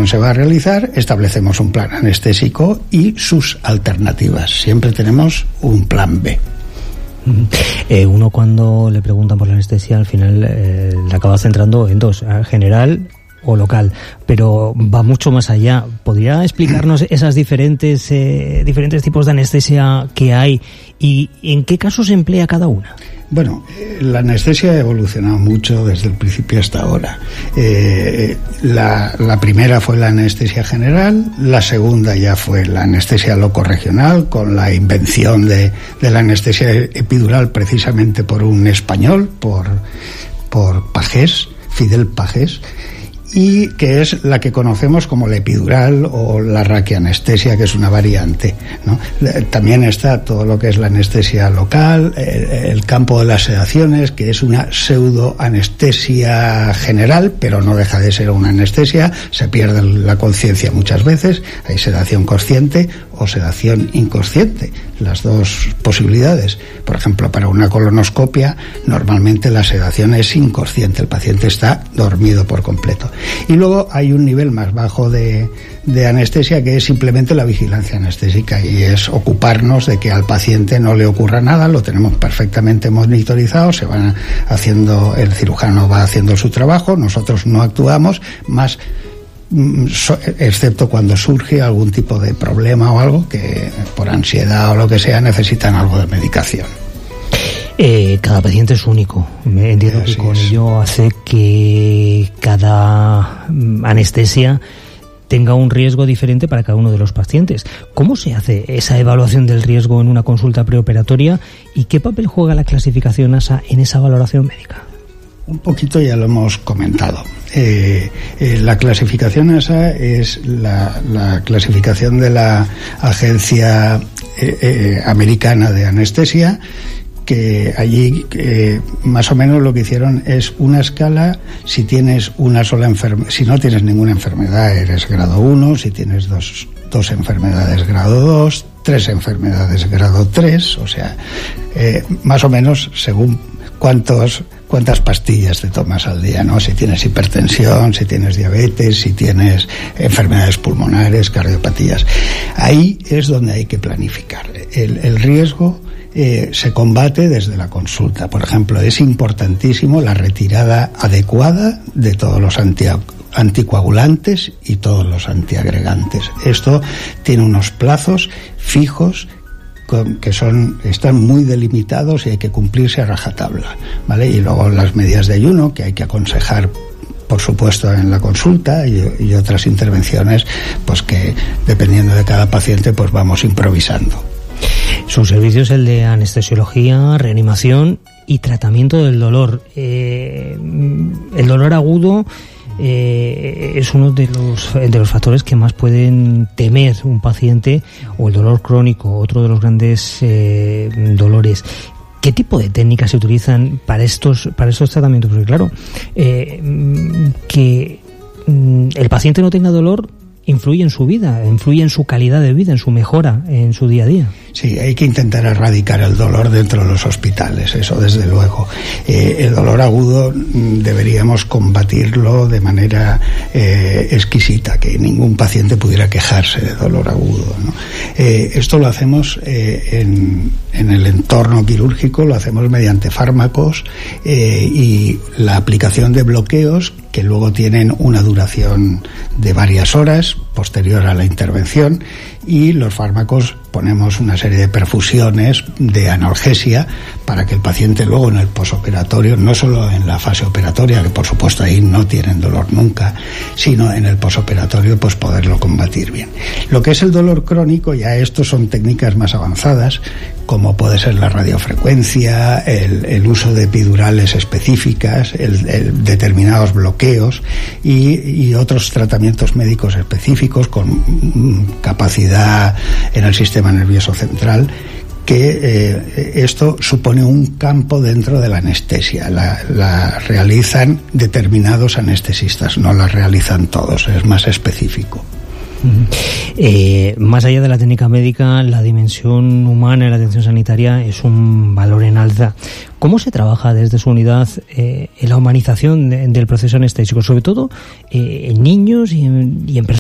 operación se va a realizar, establecemos un plan anestésico y sus alternativas. Siempre tenemos un plan B. Uno, cuando le preguntan por la anestesia, al final le acaba centrando en dos: general o local, pero va mucho más allá. ¿Podría explicarnos esas diferentes tipos de anestesia que hay y en qué casos se emplea cada una? Bueno, la anestesia ha evolucionado mucho desde el principio hasta ahora. La primera fue la anestesia general, la segunda ya fue la anestesia locorregional, con la invención de la anestesia epidural precisamente por un español, por Pagés, Fidel Pagés, y que es la que conocemos como la epidural o la raquianestesia, que es una variante, ¿no? También está todo lo que es la anestesia local, el campo de las sedaciones, que es una pseudoanestesia general, pero no deja de ser una anestesia. Se pierde la conciencia muchas veces, hay sedación consciente o sedación inconsciente, las dos posibilidades. Por ejemplo, para una colonoscopia, normalmente la sedación es inconsciente, el paciente está dormido por completo. Y luego hay un nivel más bajo de anestesia, que es simplemente la vigilancia anestésica, y es ocuparnos de que al paciente no le ocurra nada. Lo tenemos perfectamente monitorizado, el cirujano va haciendo su trabajo, nosotros no actuamos más, excepto cuando surge algún tipo de problema o algo que por ansiedad o lo que sea necesitan algo de medicación. Cada paciente es único. Me entiendo que con ello hace que cada anestesia tenga un riesgo diferente para cada uno de los pacientes. ¿Cómo se hace esa evaluación del riesgo en una consulta preoperatoria y qué papel juega la clasificación ASA en esa valoración médica? Un poquito ya lo hemos comentado. La clasificación ASA es la clasificación de la Agencia Americana de Anestesia, que allí más o menos lo que hicieron es una escala. Si tienes una sola si no tienes ninguna enfermedad, eres grado 1, si tienes dos enfermedades, grado 2, 3 enfermedades, grado 3, o sea, más o menos según cuántas pastillas te tomas al día, ¿no? Si tienes hipertensión, si tienes diabetes, si tienes enfermedades pulmonares, cardiopatías. Ahí es donde hay que planificar. El riesgo se combate desde la consulta. Por ejemplo, es importantísimo la retirada adecuada de todos los anticoagulantes y todos los antiagregantes. Esto tiene unos plazos fijos que están muy delimitados y hay que cumplirse a rajatabla, ¿vale? Y luego las medidas de ayuno, que hay que aconsejar, por supuesto, en la consulta, y otras intervenciones, pues que dependiendo de cada paciente, pues vamos improvisando. Su servicio es el de anestesiología, reanimación y tratamiento del dolor. El dolor agudo es uno de los factores que más pueden temer un paciente, o el dolor crónico, otro de los grandes dolores. ¿Qué tipo de técnicas se utilizan para estos tratamientos? Porque claro, que el paciente no tenga dolor influye en su vida, influye en su calidad de vida, en su mejora, en su día a día. Sí, hay que intentar erradicar el dolor dentro de los hospitales, eso desde luego. El dolor agudo deberíamos combatirlo de manera exquisita, que ningún paciente pudiera quejarse de dolor agudo, ¿no? Esto lo hacemos en el entorno quirúrgico, lo hacemos mediante fármacos y la aplicación de bloqueos que luego tienen una duración de varias horas posterior a la intervención, y los fármacos ponemos una serie de perfusiones de analgesia para que el paciente luego en el posoperatorio, no solo en la fase operatoria, que por supuesto ahí no tienen dolor nunca, sino en el posoperatorio pues poderlo combatir bien. Lo que es el dolor crónico, ya estos son técnicas más avanzadas, como puede ser la radiofrecuencia, el uso de epidurales específicas, el determinados bloqueos y otros tratamientos médicos específicos con capacidad en el sistema nervioso central, que esto supone un campo dentro de la anestesia. La realizan determinados anestesistas, no la realizan todos, es más específico. Más allá de la técnica médica, la dimensión humana y la atención sanitaria es un valor en alza. ¿Cómo se trabaja desde su unidad en la humanización del proceso anestésico, sobre todo en niños y en personas